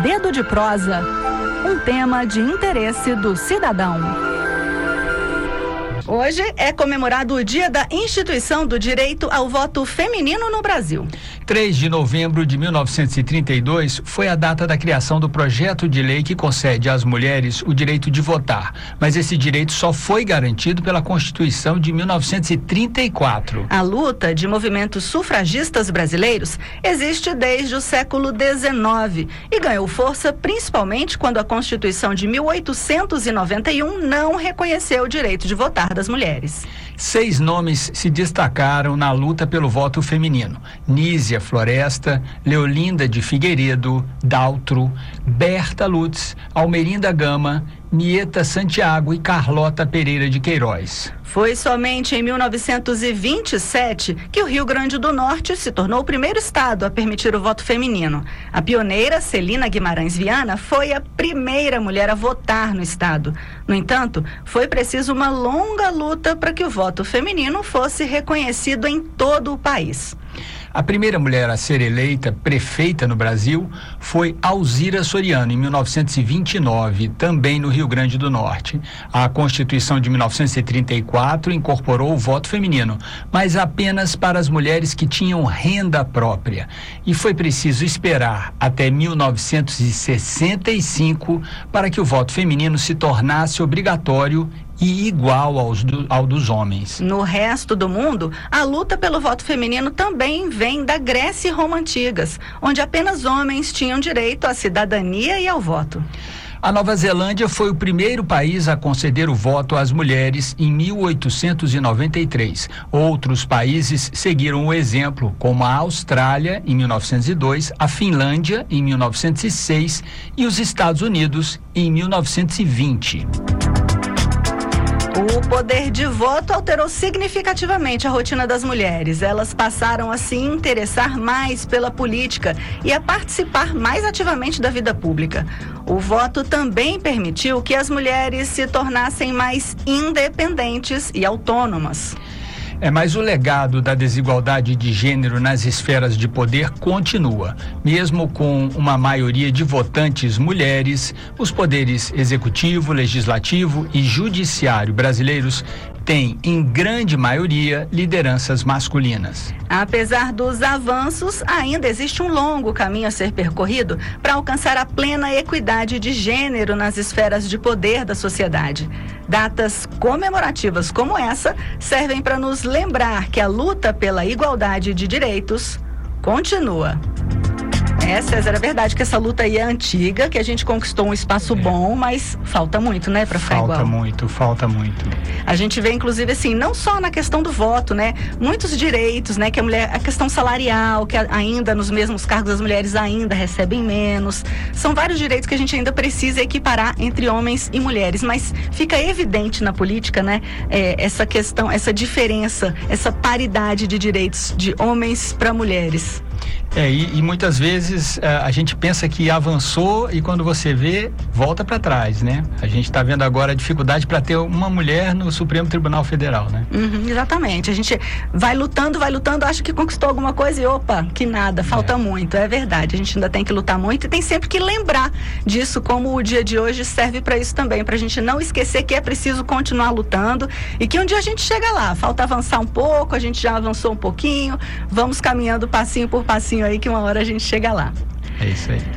Dedo de Prosa, um tema de interesse do cidadão. Hoje é comemorado o Dia da Instituição do Direito ao Voto Feminino no Brasil. 3 de novembro de 1932 foi a data da criação do projeto de lei que concede às mulheres o direito de votar, mas esse direito só foi garantido pela Constituição de 1934. A luta de movimentos sufragistas brasileiros existe desde o século XIX e ganhou força principalmente quando a Constituição de 1891 não reconheceu o direito de votar das mulheres. 6 nomes se destacaram na luta pelo voto feminino: Nízia Floresta, Leolinda de Figueiredo, Daltro, Berta Lutz, Almerinda Gama, Nieta Santiago e Carlota Pereira de Queiroz. Foi somente em 1927 que o Rio Grande do Norte se tornou o primeiro estado a permitir o voto feminino. A pioneira, Celina Guimarães Viana, foi a primeira mulher a votar no estado. No entanto, foi preciso uma longa luta para que o voto feminino fosse reconhecido em todo o país. A primeira mulher a ser eleita prefeita no Brasil foi Alzira Soriano, em 1929, também no Rio Grande do Norte. A Constituição de 1934 incorporou o voto feminino, mas apenas para as mulheres que tinham renda própria. E foi preciso esperar até 1965 para que o voto feminino se tornasse obrigatório e igual ao dos homens. No resto do mundo, a luta pelo voto feminino também vem da Grécia e Roma antigas, onde apenas homens tinham direito à cidadania e ao voto. A Nova Zelândia foi o primeiro país a conceder o voto às mulheres em 1893. Outros países seguiram o exemplo, como a Austrália em 1902, a Finlândia em 1906 e os Estados Unidos em 1920. O poder de voto alterou significativamente a rotina das mulheres. Elas passaram a se interessar mais pela política e a participar mais ativamente da vida pública. O voto também permitiu que as mulheres se tornassem mais independentes e autônomas. Mas o legado da desigualdade de gênero nas esferas de poder continua. Mesmo com uma maioria de votantes mulheres, os poderes executivo, legislativo e judiciário brasileiros têm, em grande maioria, lideranças masculinas. Apesar dos avanços, ainda existe um longo caminho a ser percorrido para alcançar a plena equidade de gênero nas esferas de poder da sociedade. Datas comemorativas como essa servem para nos lembrar que a luta pela igualdade de direitos continua. César, é verdade que essa luta aí é antiga, que a gente conquistou um espaço bom, mas falta muito, né, para ficar igual. Falta muito. A gente vê, inclusive, assim, não só na questão do voto, né, muitos direitos, né, que a questão salarial, que ainda nos mesmos cargos as mulheres ainda recebem menos. São vários direitos que a gente ainda precisa equiparar entre homens e mulheres, mas fica evidente na política, né, essa questão, essa diferença, essa paridade de direitos de homens para mulheres. E muitas vezes a gente pensa que avançou e quando você vê, volta para trás, né? A gente está vendo agora a dificuldade para ter uma mulher no Supremo Tribunal Federal, né? Exatamente. A gente vai lutando, acha que conquistou alguma coisa e opa, que nada, falta muito. É verdade, a gente ainda tem que lutar muito e tem sempre que lembrar disso, como o dia de hoje serve para isso também, para a gente não esquecer que é preciso continuar lutando e que um dia a gente chega lá. Falta avançar um pouco, a gente já avançou um pouquinho, vamos caminhando passinho por passinho aí que uma hora a gente chega lá. É isso aí.